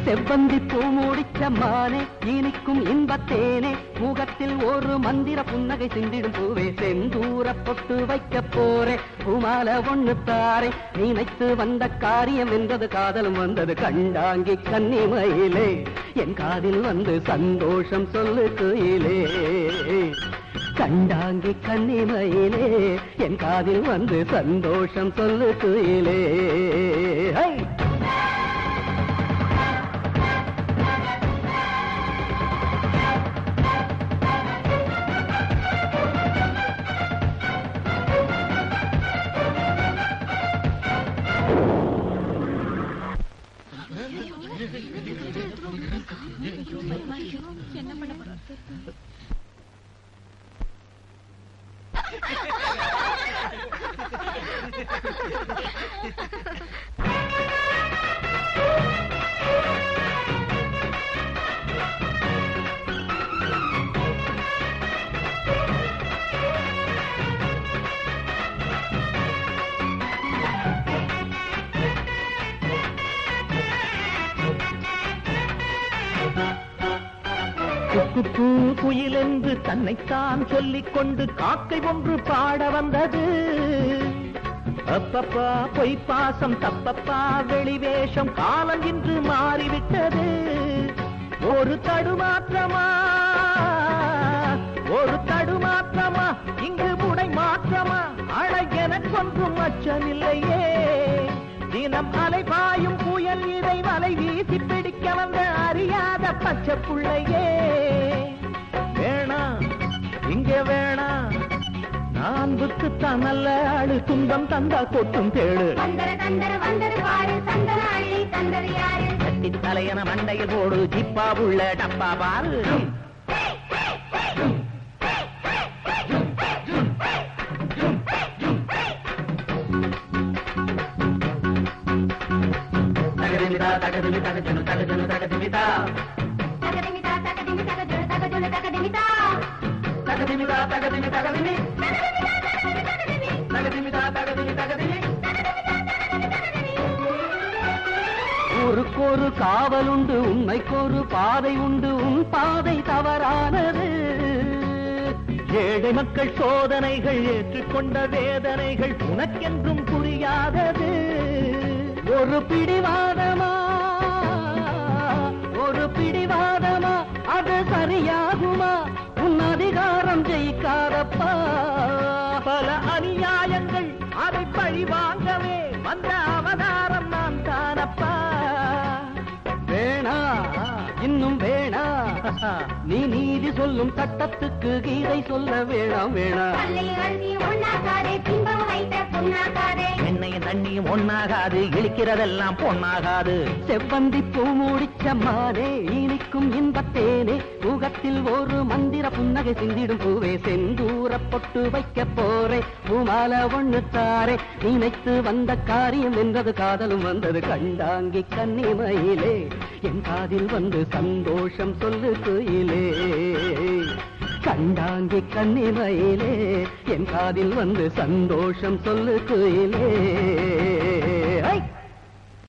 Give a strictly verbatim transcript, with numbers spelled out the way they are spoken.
செவ்வந்தி பூ முடிச்ச மானே இனிக்கும் இன்பத்தேனே முகத்தில் ஒரு மந்திர புன்னகை சிந்திடும் பூவே செந்தூர பொட்டு வைக்க போரே பூமால ஒண்ணு தாரே நினைத்து வந்த காரியம் என்றது காதலும் வந்தது கண்டாங்கி கன்னிமயிலே என் காதில் வந்து சந்தோஷம் சொல்லு குயிலே கண்டாங்கி கன்னிமயிலே என் காதில் வந்து சந்தோஷம் சொல்லு குயிலே என்ன பண்ண போறாரு குக்கு குயில் என்று தன்னைத்தான் சொல்லிக் கொண்டு காக்கை ஒன்று பாட வந்தது அப்பப்பா பொய் பாசம் தப்பப்பா வெளிவேஷம் காலம் இன்று மாறிவிட்டது ஒரு தடுமாற்றமா ஒரு தடுமாற்றமா இங்கு முடை மாற்றமா அழ எனக்கொன்றும் அச்சமில்லையே தினம் அலைபாயும் புயல் இதை வலை வீசி பிடிக்க வந்த அறியாத பச்சை புள்ளையே வேணா இங்கே வேணா நான்புக்குத்தான் நல்ல ஆளு துன்பம் தந்தா கொட்டும் தேடு கட்டி தலையன மண்டையில் போடு ஜிப்பா உள்ள டப்பா பாரு தகதிமிதா தகஜனு தகஜனு தகதிமிதா தகதிமிதா தகதிமி தகஜனு தகஜனு தகதிமிதா தகதிமிதா தகதிமி தகதிமி தகதிமிதா தகதிமி தகதிமி ஊருக்கொரு காவல் உண்டு உண்மைக்கொரு பாதை உண்டு உன் பாதை தவறானது ஏழை மக்கள் சோதனைகள் ஏற்றுக்கொண்ட வேதனைகள் உனக்கென்றும் புரியாதது ஒரு பிடிவாதமா ஒரு பிடிவாதமா அது சரியாகுமா உன் அதிகாரம் ஜெயிக்காதப்பா பல அநியாயங்கள் அதை பழி வாங்கவே வந்த அவதாரம் நான் தானப்பா வேணா இன்னும் வேணா நீ நீதி சொல்லும் சட்டத்துக்கு கீதை சொல்ல வேணாம் வேணா எண்ணெயும் தண்ணியும் ஒன்னாகாது இழிக்கிறதெல்லாம் பொன்னாகாது செவ்வந்தி பூ முடிச்ச மானே இனிக்கும் இன்பத்தேனே முகத்தில் ஒரு மந்திர புன்னகை சிந்திடும் பூவே செந்தூர பொட்டு வைக்க போரே பூமால ஒண்ணு தாரே நினைத்து வந்த காரியம் என்றது காதலும் வந்தது கண்டாங்கி கன்னிமயிலே என் காதில் வந்து சந்தோஷம் சொல்லு குயிலே கண்டாங்கி கன்னிமயிலே என் காதில் வந்து சந்தோஷம் சொல்லு குயிலே